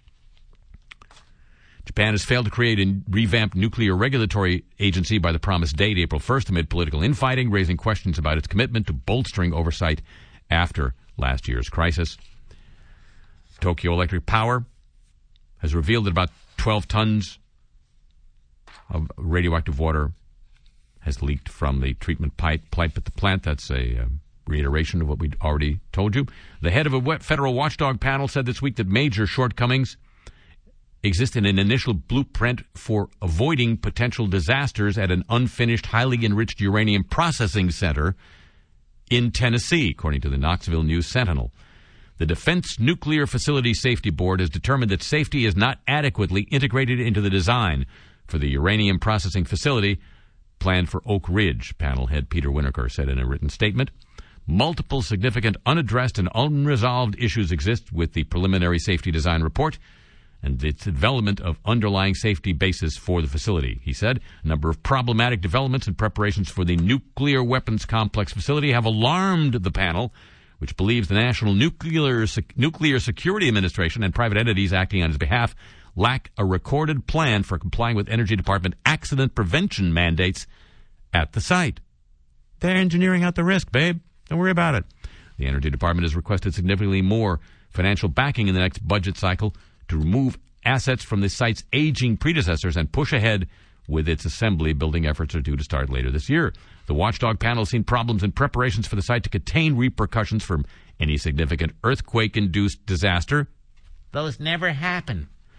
Japan has failed to create a revamped nuclear regulatory agency by the promised date, April 1st, amid political infighting, raising questions about its commitment to bolstering oversight after last year's crisis. Tokyo Electric Power has revealed that about 12 tons of radioactive water has leaked from the treatment pipe at the plant. That's a reiteration of what we'd already told you. The head of a federal watchdog panel said this week that major shortcomings exist in an initial blueprint for avoiding potential disasters at an unfinished, highly enriched uranium processing center in Tennessee, according to the Knoxville News-Sentinel. The Defense Nuclear Facility Safety Board has determined that safety is not adequately integrated into the design for the uranium processing facility planned for Oak Ridge, panel head Peter Winokur said in a written statement. Multiple significant unaddressed and unresolved issues exist with the preliminary safety design report and its development of underlying safety basis for the facility. He said a number of problematic developments and preparations for the nuclear weapons complex facility have alarmed the panel, which believes the National Nuclear Security Administration and private entities acting on its behalf lack a recorded plan for complying with Energy Department accident prevention mandates at the site. They're engineering out the risk, babe. Don't worry about it. The Energy Department has requested significantly more financial backing in the next budget cycle to remove assets from the site's aging predecessors and push ahead with its assembly. Building efforts are due to start later this year. The watchdog panel has seen problems in preparations for the site to contain repercussions from any significant earthquake-induced disaster. Those never happen.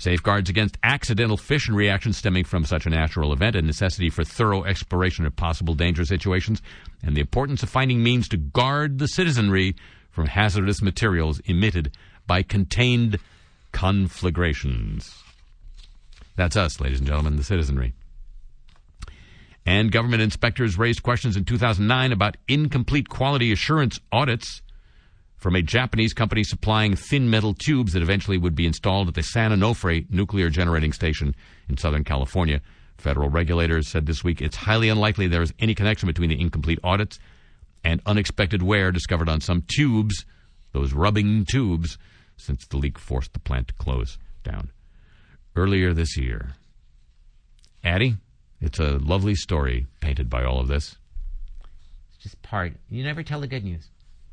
Safeguards against accidental fission reactions stemming from such a natural event, a necessity for thorough exploration of possible danger situations, and the importance of finding means to guard the citizenry from hazardous materials emitted by contained conflagrations. That's us, ladies and gentlemen, the citizenry. And government inspectors raised questions in 2009 about incomplete quality assurance audits from a Japanese company supplying thin metal tubes that eventually would be installed at the San Onofre nuclear generating station in Southern California. Federal regulators said this week it's highly unlikely there is any connection between the incomplete audits and unexpected wear discovered on some tubes, those rubbing tubes, since the leak forced the plant to close down earlier this year. Addie, it's a lovely story painted by all of this. It's just part. You never tell the good news.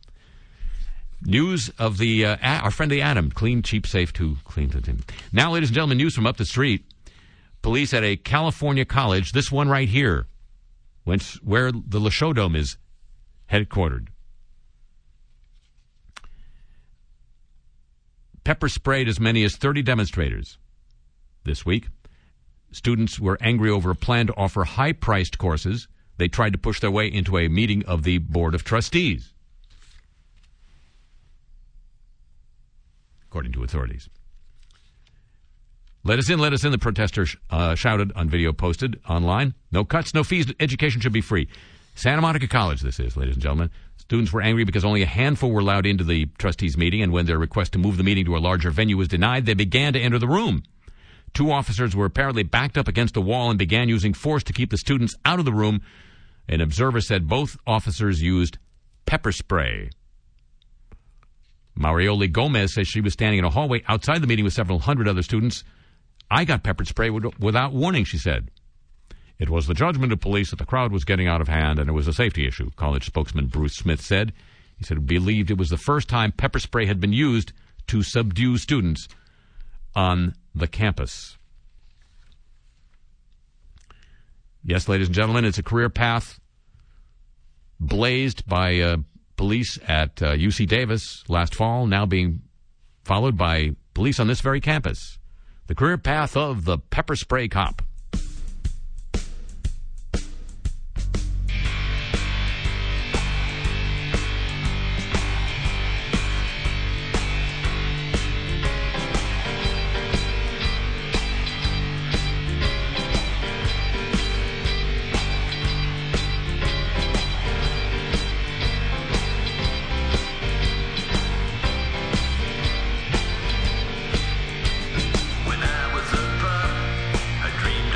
News of the our friendly Adam, clean, cheap, safe to clean to him. Now, ladies and gentlemen, news from up the street. Police at a California college, this one right here, where the LeChaux Dome is headquartered, pepper sprayed as many as 30 demonstrators this week. Students were angry over a plan to offer high-priced courses. They tried to push their way into a meeting of the Board of Trustees, according to authorities. Let us in, the protesters shouted on video posted online. No cuts, no fees, education should be free. Santa Monica College, this is, ladies and gentlemen. Students were angry because only a handful were allowed into the trustees' meeting, and when their request to move the meeting to a larger venue was denied, they began to enter the room. 2 officers were apparently backed up against a wall and began using force to keep the students out of the room. An observer said both officers used pepper spray. Marioli Gomez says she was standing in a hallway outside the meeting with several hundred other students. I got pepper spray without warning, she said. It was the judgment of police that the crowd was getting out of hand and it was a safety issue, college spokesman Bruce Smith said. He said he believed it was the first time pepper spray had been used to subdue students on the campus. Yes, ladies and gentlemen, it's a career path blazed by police at UC Davis last fall, now being followed by police on this very campus. The career path of the pepper spray cop. When I was a pup, I dreamed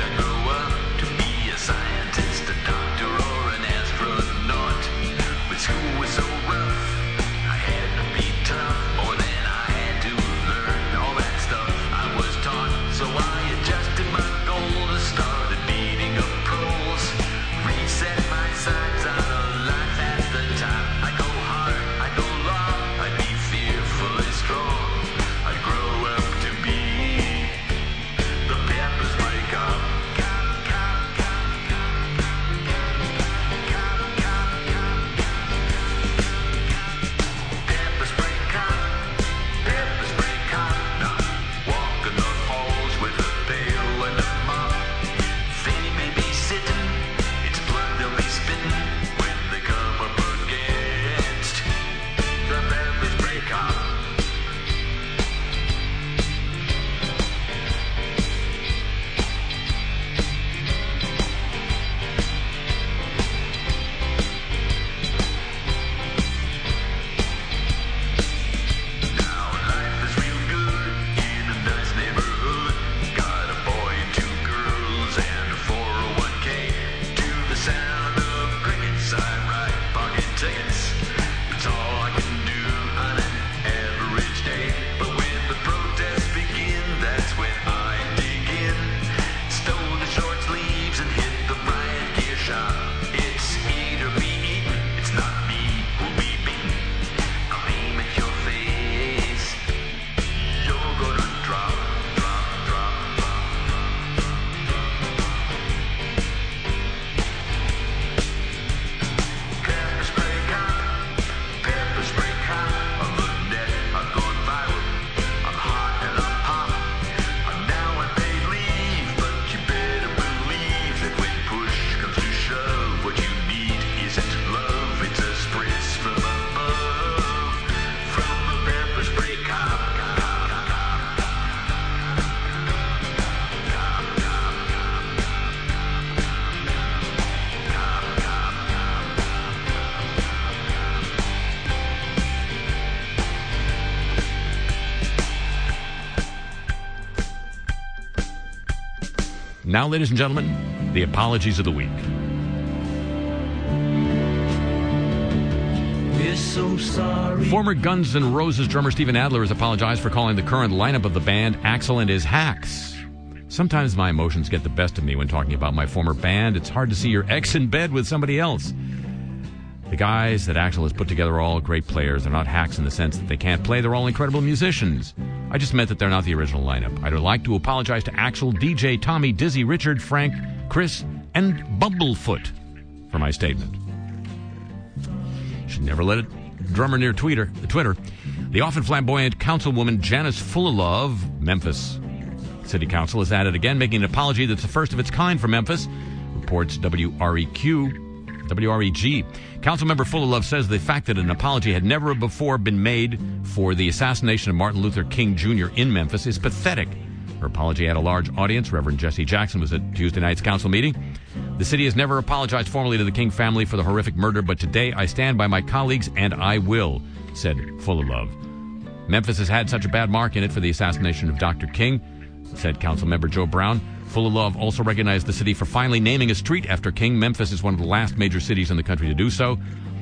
Now, ladies and gentlemen, the apologies of the week. We're so sorry. Former Guns N' Roses drummer Steven Adler has apologized for calling the current lineup of the band Axl and his Hacks. Sometimes my emotions get the best of me when talking about my former band. It's hard to see your ex in bed with somebody else. The guys that Axl has put together are all great players. They're not hacks in the sense that they can't play. They're all incredible musicians. I just meant that they're not the original lineup. I'd like to apologize to Axl, DJ, Tommy, Dizzy, Richard, Frank, Chris, and Bumblefoot for my statement. Should never let a drummer near Twitter. The often flamboyant councilwoman Janice Fullilove, Memphis City Council, is at it again, making an apology that's the first of its kind for Memphis, reports WREG. Councilmember Fullilove says the fact that an apology had never before been made for the assassination of Martin Luther King Jr. in Memphis is pathetic. Her apology had a large audience. Reverend Jesse Jackson was at Tuesday night's council meeting. The city has never apologized formally to the King family for the horrific murder, but today I stand by my colleagues and I will, said Fullilove. Memphis has had such a bad mark in it for the assassination of Dr. King, said Councilmember Joe Brown. Fullilove also recognized the city for finally naming a street after King. Memphis is one of the last major cities in the country to do so.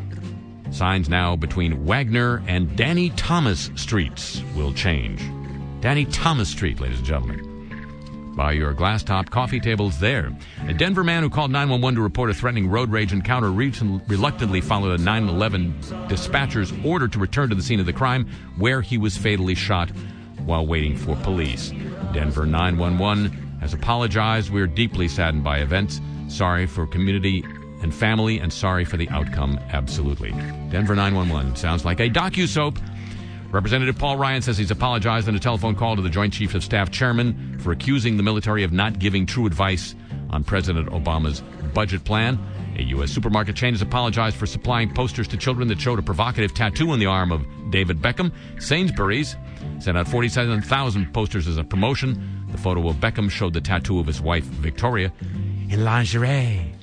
Signs now between Wagner and Danny Thomas streets will change. Danny Thomas Street, ladies and gentlemen. Buy your glass-top coffee tables there. A Denver man who called 911 to report a threatening road rage encounter reluctantly followed a 911 dispatcher's order to return to the scene of the crime, where he was fatally shot while waiting for police. Denver 911 has apologized. We're deeply saddened by events. Sorry for community and family, and sorry for the outcome, absolutely. Denver 911 sounds like a docu-soap. Representative Paul Ryan says he's apologized in a telephone call to the Joint Chiefs of Staff chairman for accusing the military of not giving true advice on President Obama's budget plan. A U.S. supermarket chain has apologized for supplying posters to children that showed a provocative tattoo on the arm of David Beckham. Sainsbury's sent out 47,000 posters as a promotion. The photo of Beckham showed the tattoo of his wife, Victoria, in lingerie.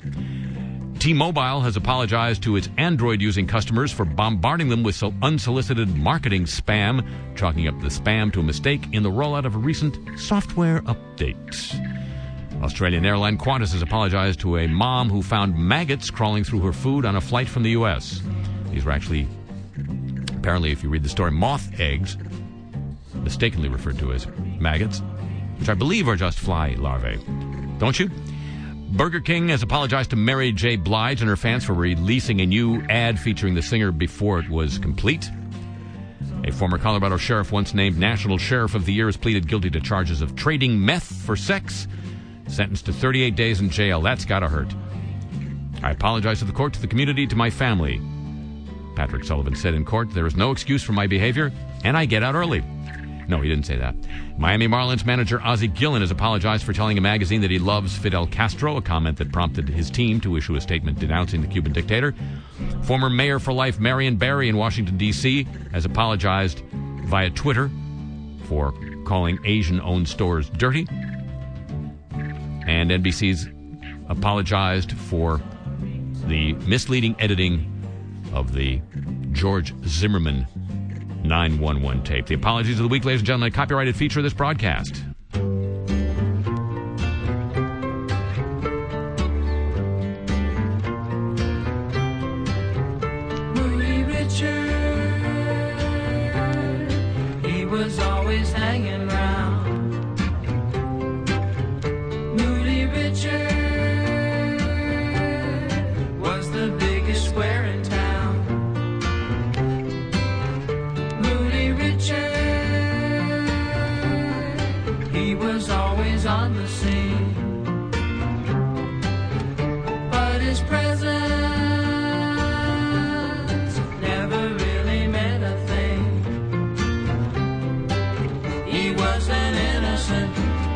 T-Mobile has apologized to its Android-using customers for bombarding them with unsolicited marketing spam, chalking up the spam to a mistake in the rollout of a recent software update. Australian airline Qantas has apologized to a mom who found maggots crawling through her food on a flight from the U.S. These were actually, apparently, if you read the story, moth eggs, mistakenly referred to as maggots, which I believe are just fly larvae. Don't you? Burger King has apologized to Mary J. Blige and her fans for releasing a new ad featuring the singer before it was complete. A former Colorado sheriff once named National Sheriff of the Year has pleaded guilty to charges of trading meth for sex, sentenced to 38 days in jail. That's gotta hurt. I apologize to the court, to the community, to my family. Patrick Sullivan said in court, there is no excuse for my behavior, and I get out early. No, he didn't say that. Miami Marlins manager Ozzie Gillen has apologized for telling a magazine that he loves Fidel Castro, a comment that prompted his team to issue a statement denouncing the Cuban dictator. Former Mayor for Life Marion Barry in Washington, D.C. has apologized via Twitter for calling Asian-owned stores dirty. And NBC's apologized for the misleading editing of the George Zimmerman 911 tape. The apologies of the week, ladies and gentlemen, a copyrighted feature of this broadcast. Moody Richard, he was always hanging round. Moody Richard was the biggest square in town. He was always on the scene, but his presence never really meant a thing. He was an innocent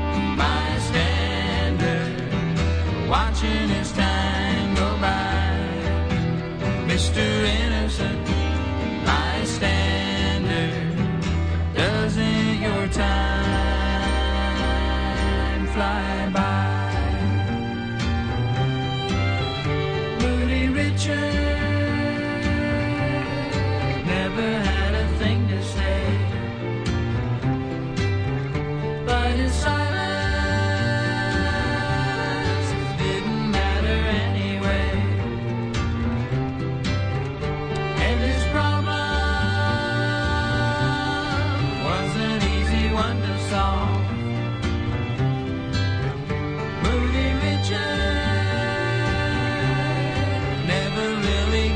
bystander, watching his time go by. Mr. Innocent bystander, doesn't your time fly by? Moody Richard never had a thing to say, but his silence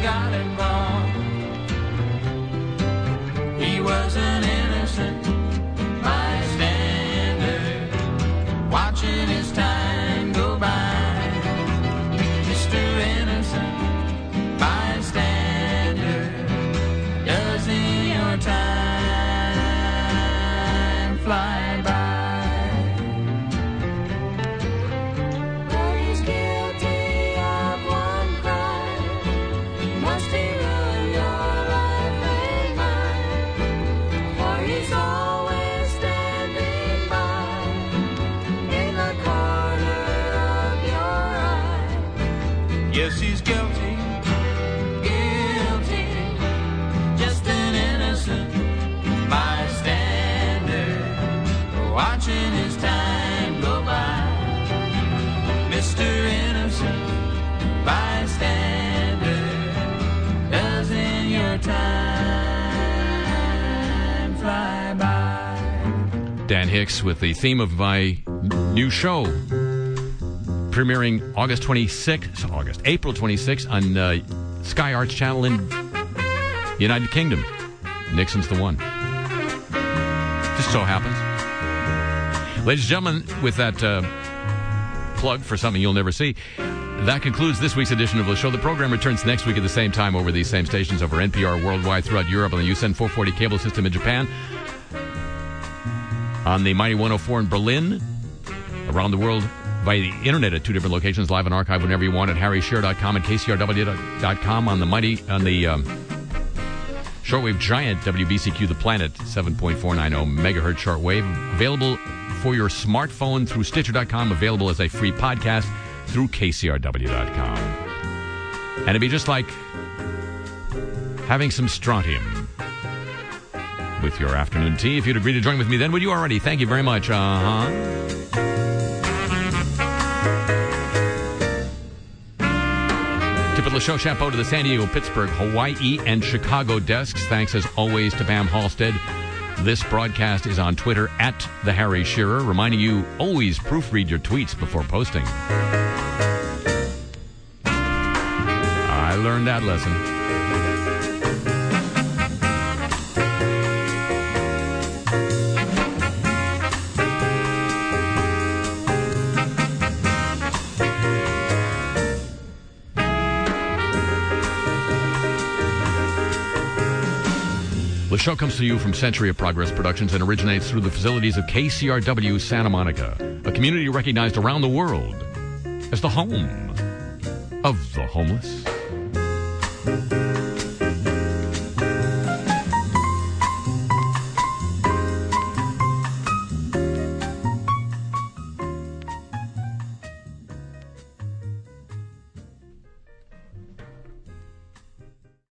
got it wrong. He was an innocent bystander, watching his time go by. Mr. Innocent bystander, doesn't your time fly by? But he's guilty of one crime. Must he ruin your life and mine? For he's always standing by in the corner of your eye. Yes, he's guilty, guilty, just an innocent bystander, watching his time go by. Mr. Innocent bystander, doesn't your time fly by? Dan Hicks with the theme of my new show, premiering April 26th on Sky Arts Channel in United Kingdom. Nixon's the one. Just so happens. Ladies and gentlemen, with that plug for something you'll never see, that concludes this week's edition of the show. The program returns next week at the same time over these same stations, over NPR worldwide, throughout Europe, on the USEN 440 cable system in Japan, on the Mighty 104 in Berlin, around the world via the internet at 2 different locations, live and archive whenever you want at harryshearer.com and kcrw.com, on the shortwave giant WBCQ The Planet, 7.490 megahertz shortwave, available for your smartphone through Stitcher.com, available as a free podcast through kcrw.com. And it'd be just like having some strontium with your afternoon tea. If you'd agree to join with me then, would you already? Thank you very much. Tip of the show, chapeau to the San Diego, Pittsburgh, Hawaii, and Chicago desks. Thanks, as always, to Pam Halstead. This broadcast is on Twitter at The Harry Shearer, reminding you always proofread your tweets before posting. I learned that lesson. The show comes to you from Century of Progress Productions and originates through the facilities of KCRW Santa Monica, a community recognized around the world as the home of the homeless.